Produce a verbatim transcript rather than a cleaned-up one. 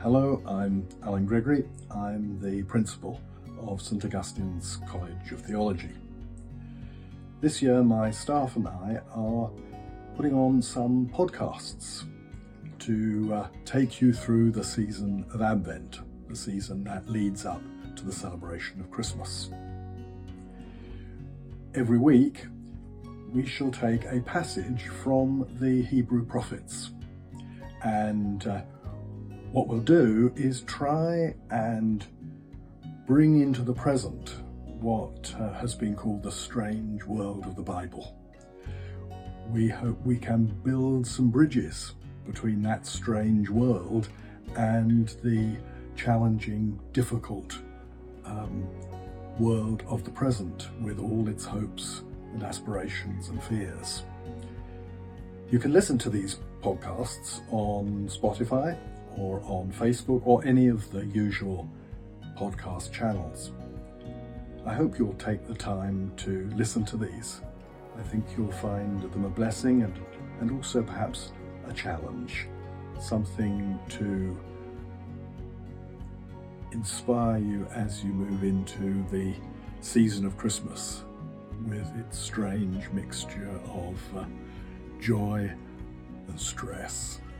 Hello, I'm Alan Gregory. I'm the principal of St Augustine's College of Theology. This year my staff and I are putting on some podcasts to uh, take you through the season of Advent, the season that leads up to the celebration of Christmas. Every week we shall take a passage from the Hebrew prophets, and uh, what we'll do is try and bring into the present what uh, has been called the strange world of the Bible. We hope we can build some bridges between that strange world and the challenging, difficult um, world of the present, with all its hopes and aspirations and fears. You can listen to these podcasts on Spotify or on Facebook or any of the usual podcast channels. I hope you'll take the time to listen to these. I think you'll find them a blessing and, and also perhaps a challenge, something to inspire you as you move into the season of Christmas with its strange mixture of uh, joy and stress.